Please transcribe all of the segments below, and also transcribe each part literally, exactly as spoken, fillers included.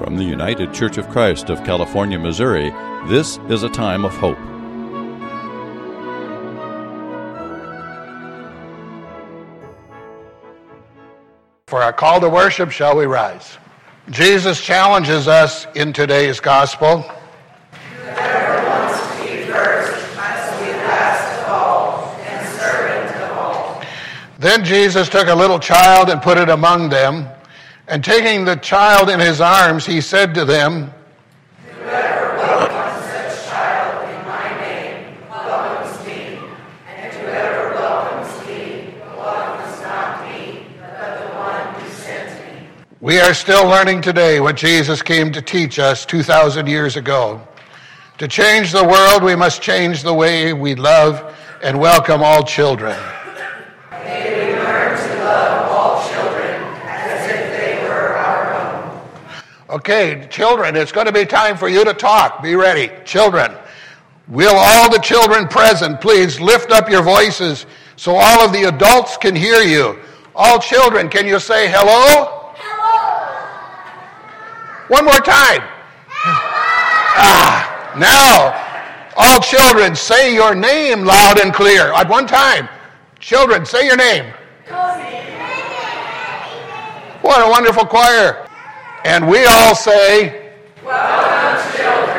From the United Church of Christ of California, Missouri, this is a time of hope. For our call to worship, shall we rise? Jesus challenges us in today's gospel. Whoever wants to be first must be last of all and servant of all. Then Jesus took a little child and put it among them, and taking the child in his arms, he said to them, Whoever welcomes such child in my name welcomes me, and whoever welcomes me welcomes not me, but the one who sent me. We are still learning today what Jesus came to teach us two thousand years ago. To change the world, we must change the way we love and welcome all children. May we learn to love all children as if they were our own. Okay, children, it's going to be time for you to talk. Be ready. Children, will all the children present please lift up your voices so all of the adults can hear you? All children, can you say hello? One more time. Ah, now, all children, say your name loud and clear. At one time. Children, say your name. What a wonderful choir. And we all say, Welcome, children.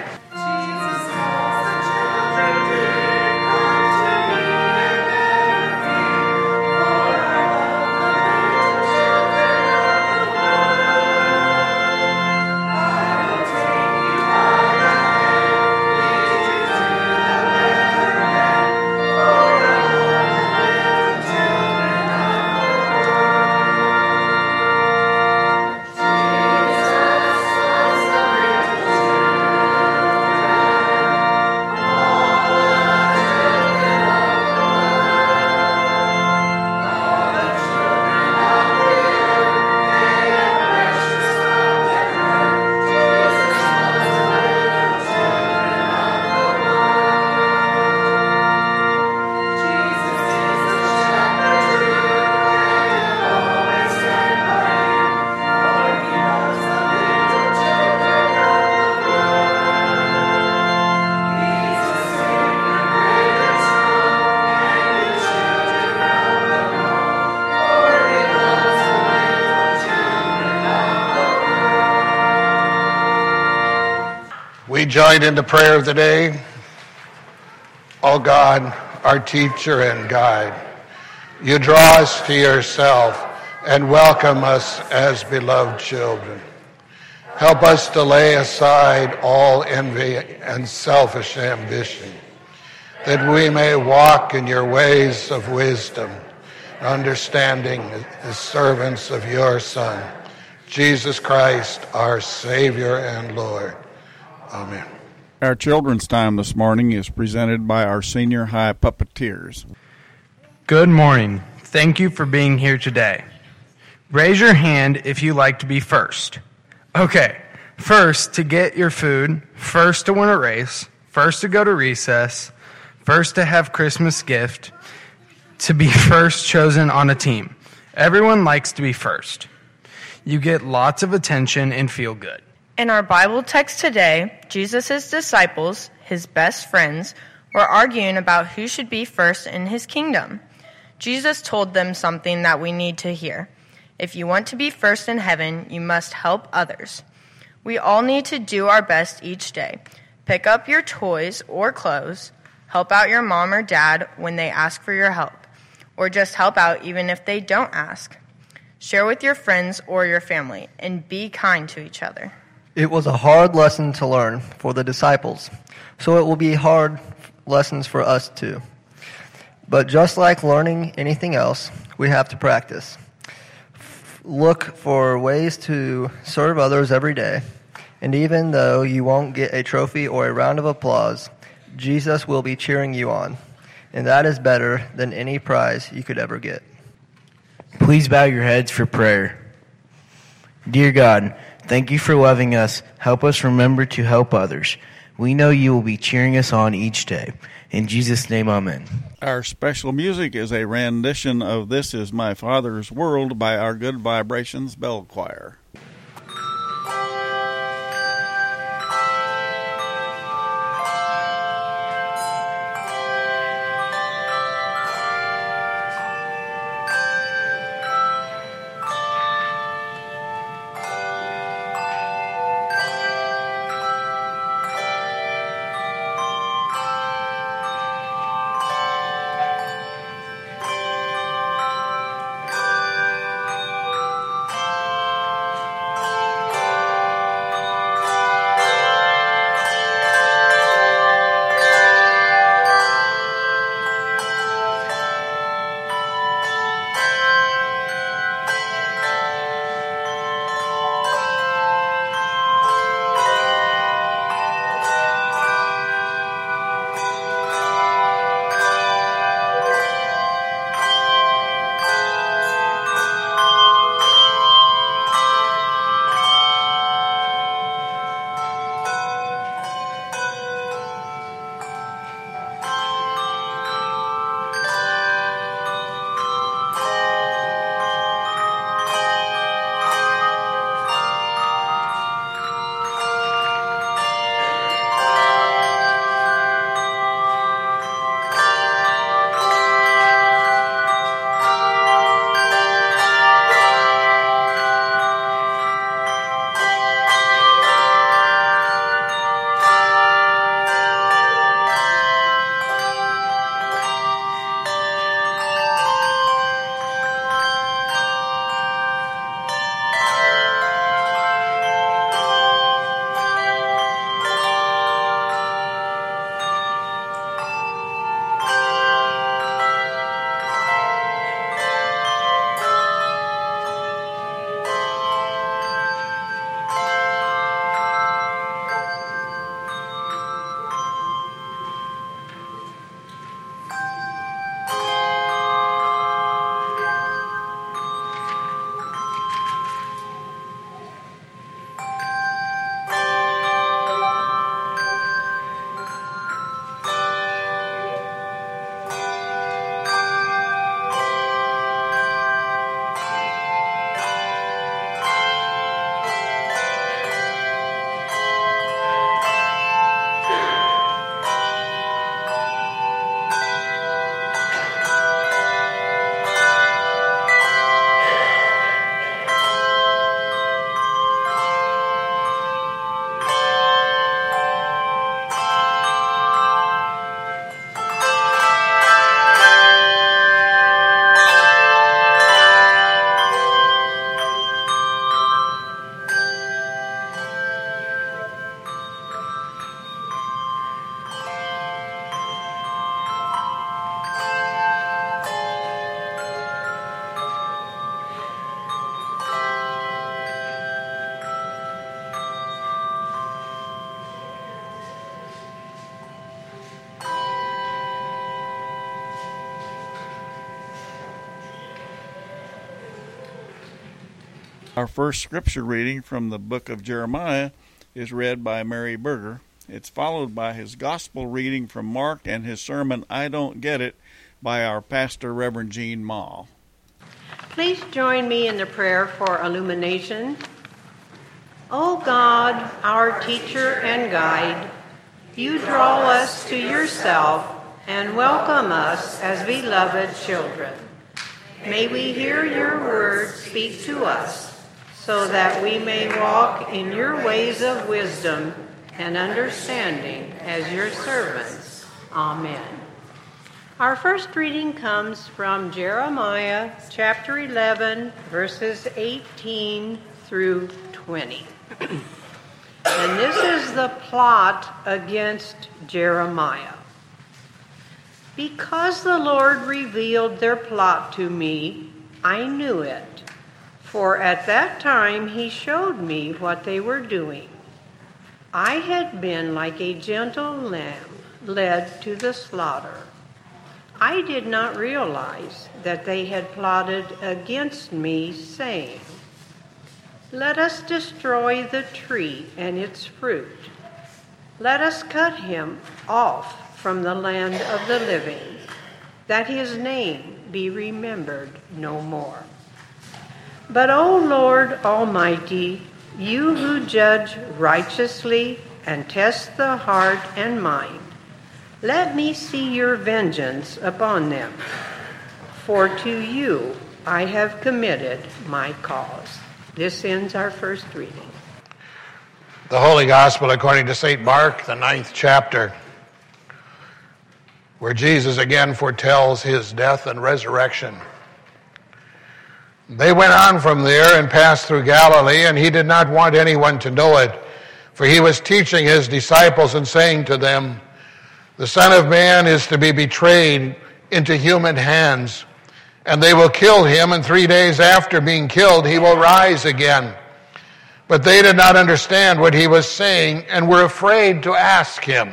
We join in the prayer of the day. O God, our teacher and guide, you draw us to yourself and welcome us as beloved children. Help us to lay aside all envy and selfish ambition, that we may walk in your ways of wisdom, understanding as servants of your Son, Jesus Christ, our Savior and Lord. Amen. Our children's time this morning is presented by our senior high puppeteers. Good morning. Thank you for being here today. Raise your hand if you like to be first. Okay, first to get your food, first to win a race, first to go to recess, first to have Christmas gift, to be first chosen on a team. Everyone likes to be first. You get lots of attention and feel good. In our Bible text today, Jesus' disciples, his best friends, were arguing about who should be first in his kingdom. Jesus told them something that we need to hear. If you want to be first in heaven, you must help others. We all need to do our best each day. Pick up your toys or clothes, help out your mom or dad when they ask for your help, or just help out even if they don't ask. Share with your friends or your family, and be kind to each other. It was a hard lesson to learn for the disciples, so it will be hard lessons for us too. But just like learning anything else, we have to practice. Look for ways to serve others every day, and even though you won't get a trophy or a round of applause, Jesus will be cheering you on, and that is better than any prize you could ever get. Please bow your heads for prayer. Dear God, thank you for loving us. Help us remember to help others. We know you will be cheering us on each day. In Jesus' name, amen. Our special music is a rendition of This Is My Father's World by our Good Vibrations Bell Choir. Our first scripture reading from the book of Jeremiah is read by Mary Berger. It's followed by his gospel reading from Mark and his sermon, I Don't Get It, by our pastor, Reverend Gene Mall. Please join me in the prayer for illumination. O God, our teacher and guide, you draw us to yourself and welcome us as beloved children. May we hear your word speak to us, so that we may walk in your ways of wisdom and understanding as your servants. Amen. Our first reading comes from Jeremiah chapter eleven, verses eighteen through twenty. And this is the plot against Jeremiah. Because the Lord revealed their plot to me, I knew it. For at that time he showed me what they were doing. I had been like a gentle lamb led to the slaughter. I did not realize that they had plotted against me, saying, let us destroy the tree and its fruit. Let us cut him off from the land of the living, that his name be remembered no more. But, O Lord Almighty, you who judge righteously and test the heart and mind, let me see your vengeance upon them. For to you I have committed my cause. This ends our first reading. The Holy Gospel according to Saint Mark, the ninth chapter, where Jesus again foretells his death and resurrection. They went on from there and passed through Galilee, and he did not want anyone to know it, for he was teaching his disciples and saying to them, the Son of Man is to be betrayed into human hands, and they will kill him, and three days after being killed, he will rise again. But they did not understand what he was saying and were afraid to ask him.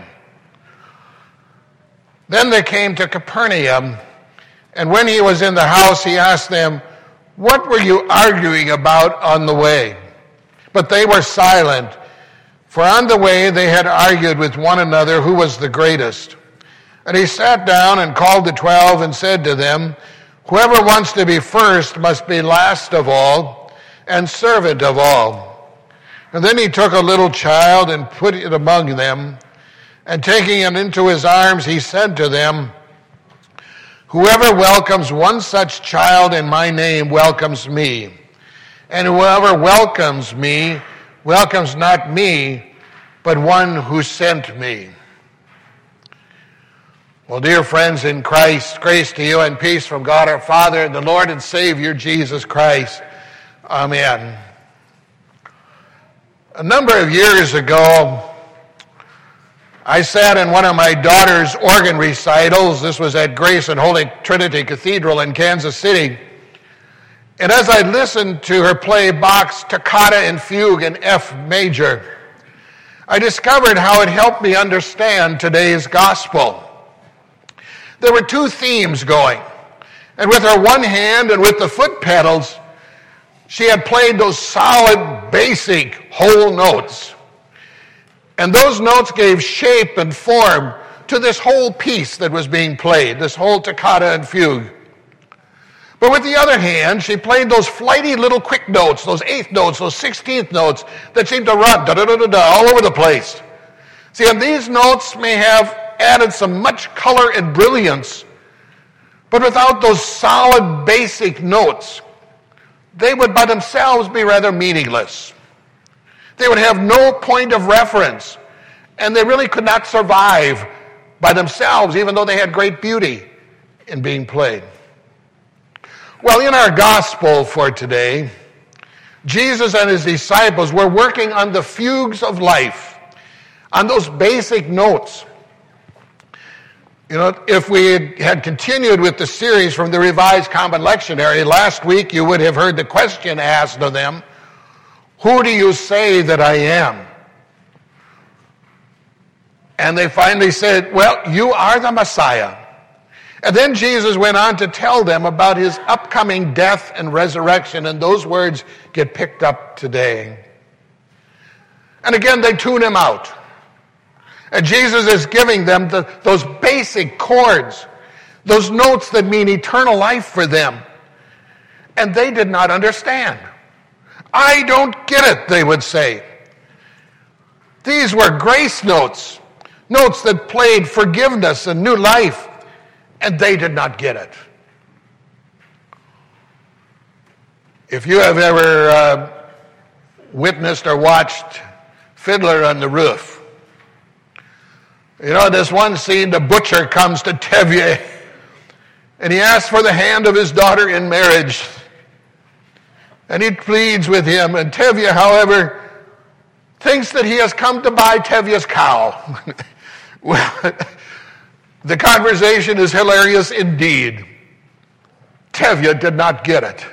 Then they came to Capernaum, and when he was in the house, he asked them, what were you arguing about on the way? But they were silent, for on the way they had argued with one another who was the greatest. And he sat down and called the twelve and said to them, whoever wants to be first must be last of all and servant of all. And then he took a little child and put it among them, and taking him into his arms, he said to them, whoever welcomes one such child in my name welcomes me, and whoever welcomes me welcomes not me, but one who sent me. Well, dear friends in Christ, grace to you and peace from God our Father and the Lord and Savior Jesus Christ. Amen. A number of years ago, I sat in one of my daughter's organ recitals. This was at Grace and Holy Trinity Cathedral in Kansas City. And as I listened to her play Bach's Toccata and Fugue in F major, I discovered how it helped me understand today's gospel. There were two themes going. And with her one hand and with the foot pedals, she had played those solid, basic, whole notes. And those notes gave shape and form to this whole piece that was being played, this whole toccata and fugue. But with the other hand, she played those flighty little quick notes, those eighth notes, those sixteenth notes that seemed to run da-da-da-da-da all over the place. See, and these notes may have added some much color and brilliance, but without those solid, basic notes, they would by themselves be rather meaningless. They would have no point of reference, and they really could not survive by themselves, even though they had great beauty in being played. Well, in our gospel for today, Jesus and his disciples were working on the fugues of life, on those basic notes. You know, if we had continued with the series from the Revised Common Lectionary, last week you would have heard the question asked of them, who do you say that I am? And they finally said, well, you are the Messiah. And then Jesus went on to tell them about his upcoming death and resurrection, and those words get picked up today. And again, they tune him out. And Jesus is giving them the, those basic chords, those notes that mean eternal life for them. And they did not understand. I don't get it, they would say. These were grace notes, notes that played forgiveness and new life, and they did not get it. If you have ever uh, witnessed or watched Fiddler on the Roof, you know, this one scene, the butcher comes to Tevye, and he asks for the hand of his daughter in marriage. And he pleads with him, and Tevye, however, thinks that he has come to buy Tevye's cow. Well, the conversation is hilarious indeed. Tevye did not get it.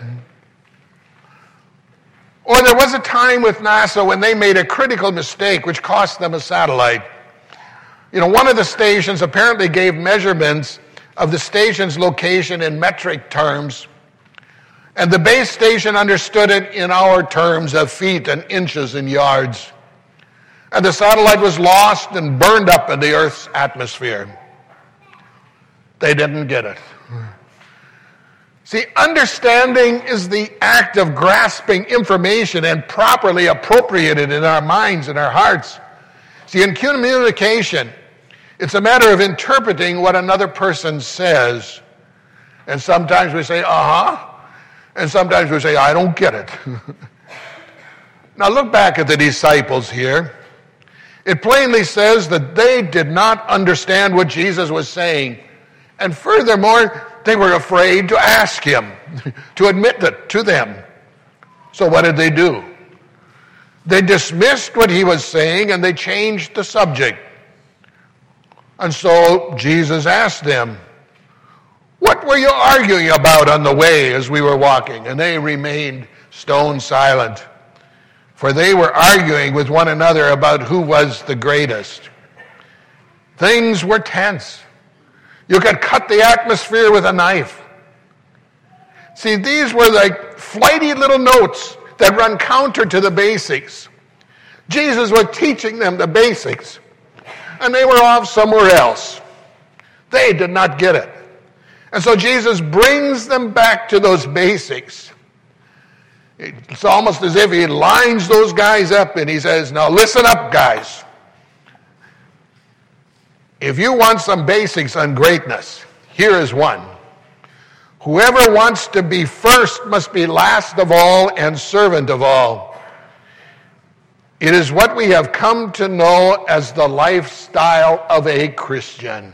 Or there was a time with NASA when they made a critical mistake which cost them a satellite. You know, one of the stations apparently gave measurements of the station's location in metric terms, and the base station understood it in our terms of feet and inches and yards. And the satellite was lost and burned up in the Earth's atmosphere. They didn't get it. See, understanding is the act of grasping information and properly appropriating it in our minds and our hearts. See, in communication, it's a matter of interpreting what another person says. And sometimes we say, uh-huh. And sometimes we say, I don't get it. Now look back at the disciples here. It plainly says that they did not understand what Jesus was saying. And furthermore, they were afraid to ask him, to admit it to them. So what did they do? They dismissed what he was saying and they changed the subject. And so Jesus asked them, what were you arguing about on the way as we were walking? And they remained stone silent, for they were arguing with one another about who was the greatest. Things were tense. You could cut the atmosphere with a knife. See, these were like flighty little notes that run counter to the basics. Jesus was teaching them the basics, and they were off somewhere else. They did not get it. And so Jesus brings them back to those basics. It's almost as if he lines those guys up and he says, now listen up, guys. If you want some basics on greatness, here is one. Whoever wants to be first must be last of all and servant of all. It is what we have come to know as the lifestyle of a Christian.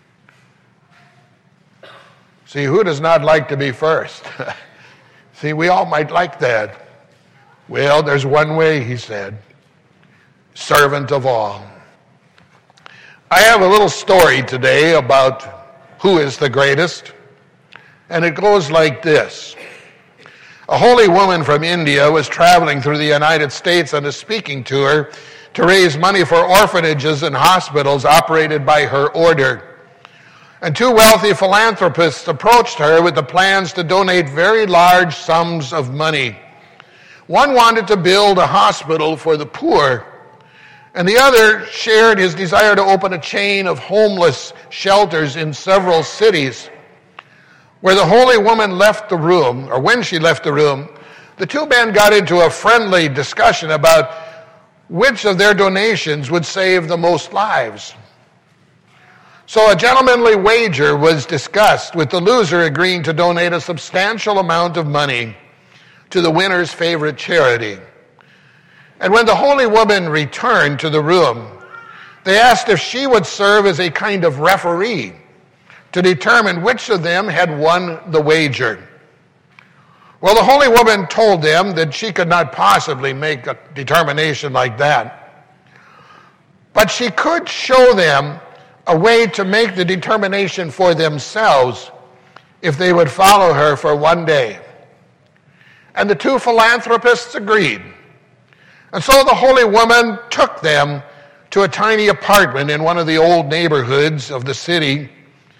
See, who does not like to be first? See, we all might like that. Well, there's one way, he said. Servant of all. I have a little story today about who is the greatest. And it goes like this. A holy woman from India was traveling through the United States on a speaking tour to raise money for orphanages and hospitals operated by her order. And two wealthy philanthropists approached her with the plans to donate very large sums of money. One wanted to build a hospital for the poor, and the other shared his desire to open a chain of homeless shelters in several cities. Where the holy woman left the room, or when she left the room, the two men got into a friendly discussion about which of their donations would save the most lives. So a gentlemanly wager was discussed, with the loser agreeing to donate a substantial amount of money to the winner's favorite charity. And when the holy woman returned to the room, they asked if she would serve as a kind of referee to determine which of them had won the wager. Well, the holy woman told them that she could not possibly make a determination like that. But she could show them a way to make the determination for themselves if they would follow her for one day. And the two philanthropists agreed. And so the holy woman took them to a tiny apartment in one of the old neighborhoods of the city.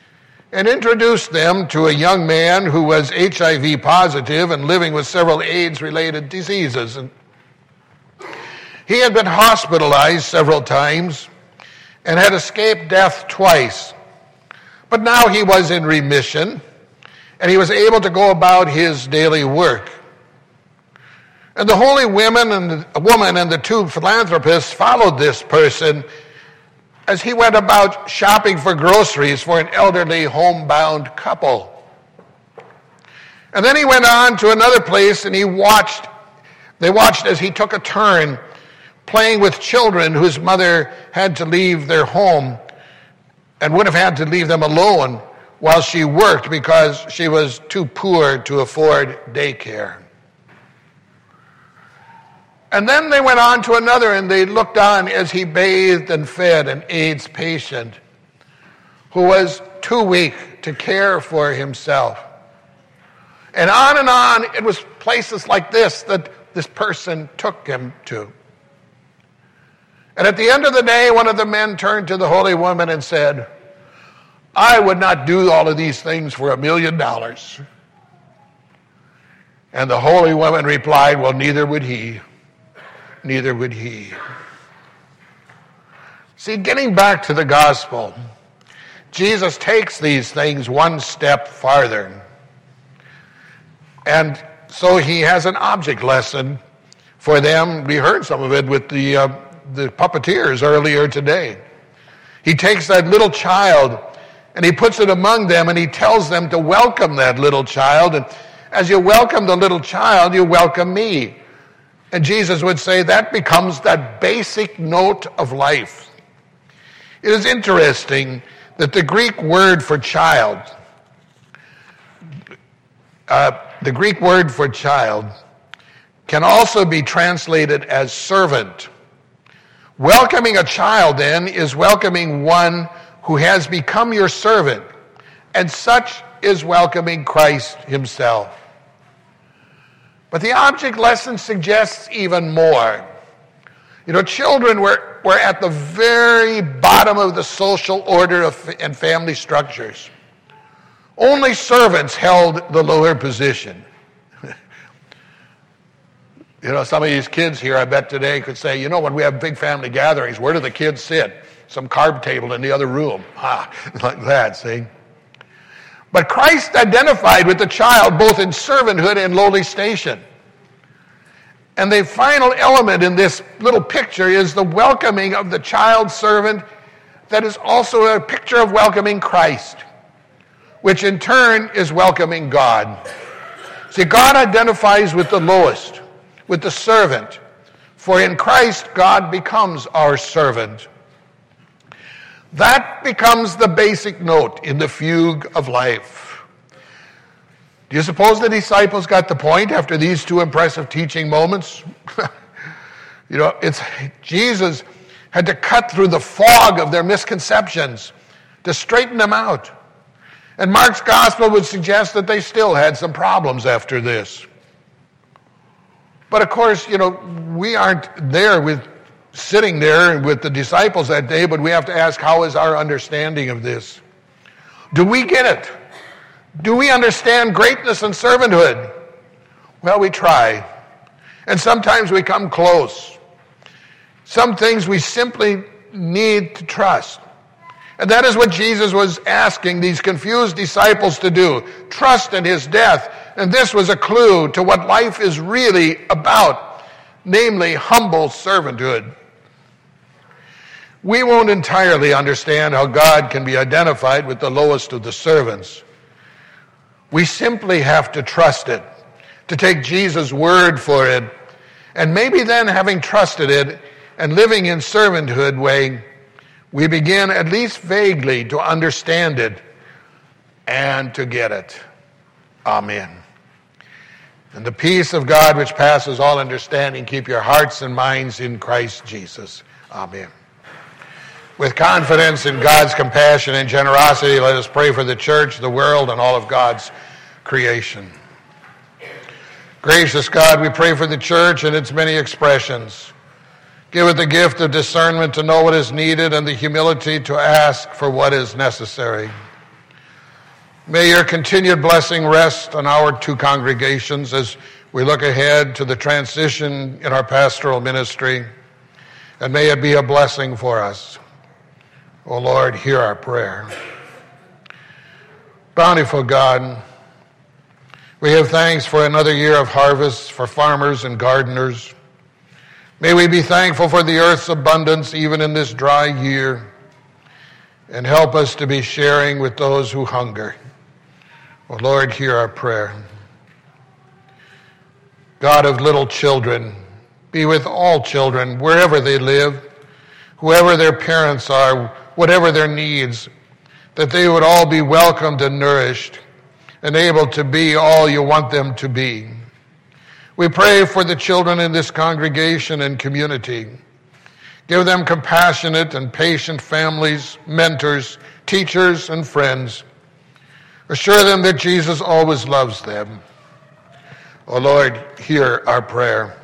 and introduced them to a young man who was H I V positive and living with several AIDS-related diseases. And he had been hospitalized several times and had escaped death twice. But now he was in remission, and he was able to go about his daily work. And the holy women and the woman and the two philanthropists followed this person as he went about shopping for groceries for an elderly homebound couple. And then he went on to another place and he watched, they watched as he took a turn playing with children whose mother had to leave their home and would have had to leave them alone while she worked because she was too poor to afford daycare. And then they went on to another and they looked on as he bathed and fed an AIDS patient who was too weak to care for himself. And on and on, it was places like this that this person took him to. And at the end of the day, one of the men turned to the holy woman and said, I would not do all of these things for a million dollars. And the holy woman replied, well, neither would he. Neither would he. See, getting back to the gospel, Jesus takes these things one step farther. And so he has an object lesson for them. We heard some of it with the, uh, the puppeteers earlier today. He takes that little child and he puts it among them and he tells them to welcome that little child. And as you welcome the little child, you welcome me. And Jesus would say that becomes that basic note of life. It is interesting that the Greek word for child, uh, the Greek word for child can also be translated as servant. Welcoming a child, then, is welcoming one who has become your servant, and such is welcoming Christ himself. But the object lesson suggests even more. You know, children were, were at the very bottom of the social order of, and family structures. Only servants held the lower position. You know, some of these kids here, I bet today, could say, you know, when we have big family gatherings, where do the kids sit? Some card table in the other room. Ah, like that, see? But Christ identified with the child both in servanthood and lowly station. And the final element in this little picture is the welcoming of the child servant that is also a picture of welcoming Christ, which in turn is welcoming God. See, God identifies with the lowest, with the servant, for in Christ God becomes our servant. That becomes the basic note in the fugue of life. Do you suppose the disciples got the point after these two impressive teaching moments? You know, it's Jesus had to cut through the fog of their misconceptions to straighten them out. And Mark's gospel would suggest that they still had some problems after this. But of course, you know, we aren't there with sitting there with the disciples that day, but we have to ask, how is our understanding of this? Do we get it? Do we understand greatness and servanthood? Well, we try. And sometimes we come close. Some things we simply need to trust. And that is what Jesus was asking these confused disciples to do. Trust in his death. And this was a clue to what life is really about, namely humble servanthood. We won't entirely understand how God can be identified with the lowest of the servants. We simply have to trust it, to take Jesus' word for it, and maybe then, having trusted it and living in servanthood way, we begin at least vaguely to understand it and to get it. Amen. And the peace of God which passes all understanding, keep your hearts and minds in Christ Jesus. Amen. With confidence in God's compassion and generosity, let us pray for the church, the world, and all of God's creation. Gracious God, we pray for the church and its many expressions. Give it the gift of discernment to know what is needed and the humility to ask for what is necessary. May your continued blessing rest on our two congregations as we look ahead to the transition in our pastoral ministry, and may it be a blessing for us. O Lord, hear our prayer. Bountiful God, we give thanks for another year of harvest for farmers and gardeners. May we be thankful for the earth's abundance even in this dry year, and help us to be sharing with those who hunger. O Lord, hear our prayer. God of little children, be with all children wherever they live, whoever their parents are, whatever their needs, that they would all be welcomed and nourished and able to be all you want them to be. We pray for the children in this congregation and community. Give them compassionate and patient families, mentors, teachers, and friends. Assure them that Jesus always loves them. O Lord, hear our prayer.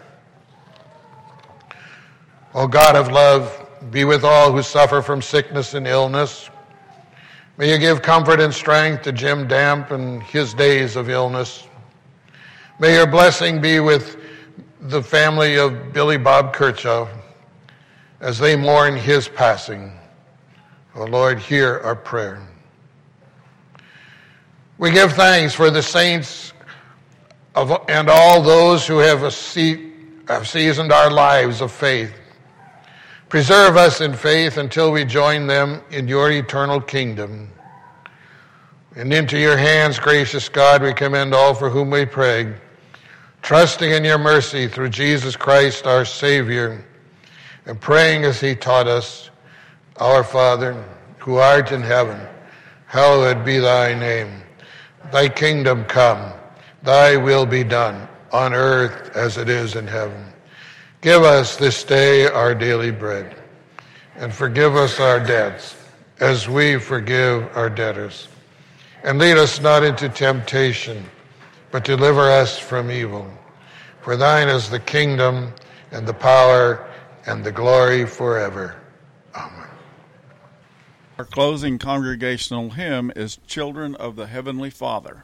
O God of love, be with all who suffer from sickness and illness. May you give comfort and strength to Jim Damp in his days of illness. May your blessing be with the family of Billy Bob Kirchhoff as they mourn his passing. O Lord, hear our prayer. We give thanks for the saints of, and all those who have, a seat, have seasoned our lives of faith. Preserve us in faith until we join them in your eternal kingdom. And into your hands, gracious God, we commend all for whom we pray, trusting in your mercy through Jesus Christ, our Savior, and praying as he taught us, Our Father, who art in heaven, hallowed be thy name. Thy kingdom come, thy will be done, on earth as it is in heaven. Give us this day our daily bread, and forgive us our debts, as we forgive our debtors. And lead us not into temptation, but deliver us from evil. For thine is the kingdom, and the power, and the glory forever. Amen. Our closing congregational hymn is Children of the Heavenly Father.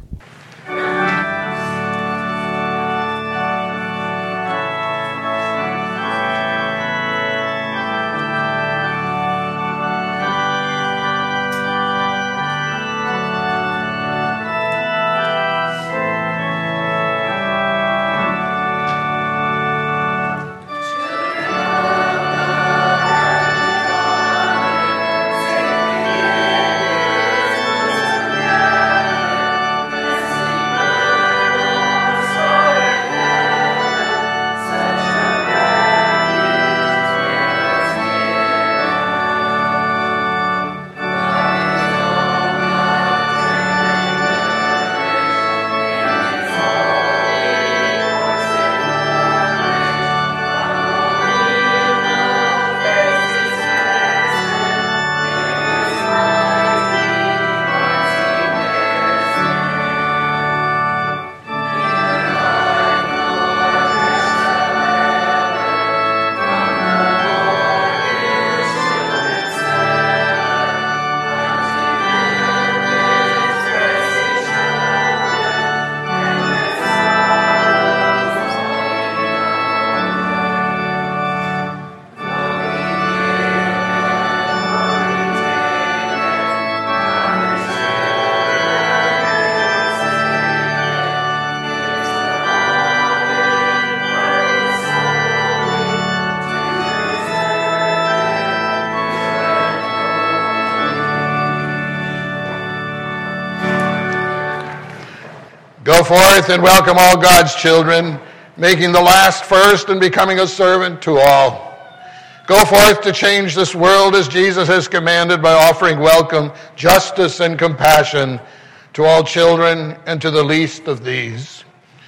Go forth and welcome all God's children, making the last first and becoming a servant to all. Go forth to change this world as Jesus has commanded by offering welcome, justice, and compassion to all children and to the least of these.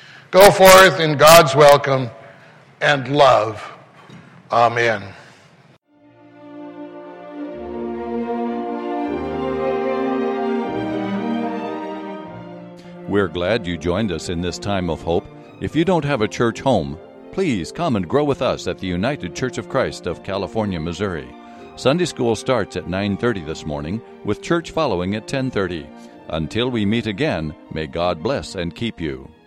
Go forth in God's welcome and love. Amen. We're glad you joined us in this time of hope. If you don't have a church home, please come and grow with us at the United Church of Christ of California, Missouri. Sunday school starts at nine thirty this morning, with church following at ten thirty. Until we meet again, may God bless and keep you.